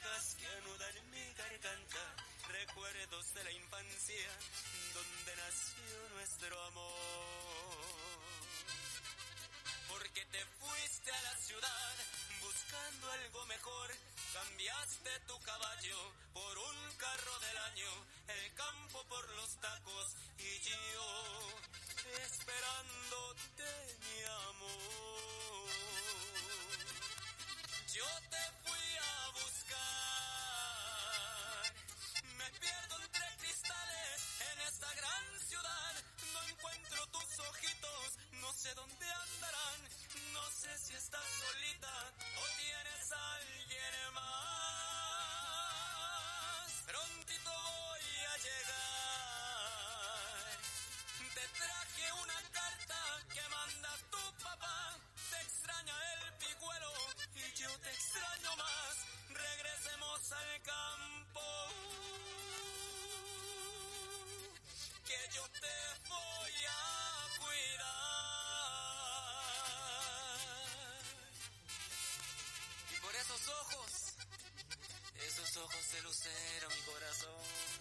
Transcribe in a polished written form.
dejas que anudan mi garganta recuerdos de la infancia donde nació nuestro amor. Porque te fuiste a la ciudad buscando algo mejor, cambiaste tu caballo por un carro del año, el campo por los tacos y yo esperándote, mi amor. Yo te fui a buscar, me pierdo entre cristales en esta gran ciudad, no encuentro tus ojitos, no sé dónde andarán, no sé si estás solita o tienes a alguien más. Prontito voy a llegar, te traje una carta que manda tu papá, te extraña el picuelo y yo te extraño más, regresemos al campo, que yo te voy a cuidar. Y por esos ojos de lucero mi corazón